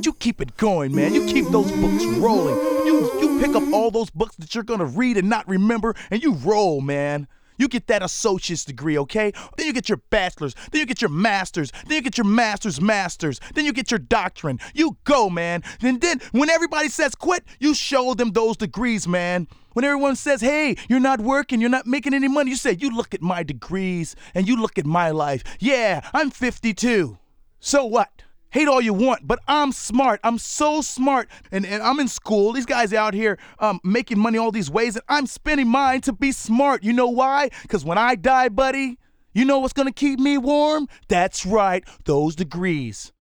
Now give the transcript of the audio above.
You keep it going, man. You keep those books rolling. You pick up all those books that you're gonna read and not remember, and you roll, man. You get that associate's degree, okay? Then you get your bachelor's, then you get your master's, then you get your master's, then you get your doctorate. You go, man. And then when everybody says quit, you show them those degrees, man. When everyone says, hey, you're not working, you're not making any money, you say, you look at my degrees and you look at my life. Yeah, I'm 52. So what? Hate all you want, but I'm smart. I'm so smart. And I'm in school. These guys out here making money all these ways, and I'm spending mine to be smart. You know why? Because when I die, buddy, you know what's going to keep me warm? That's right, those degrees.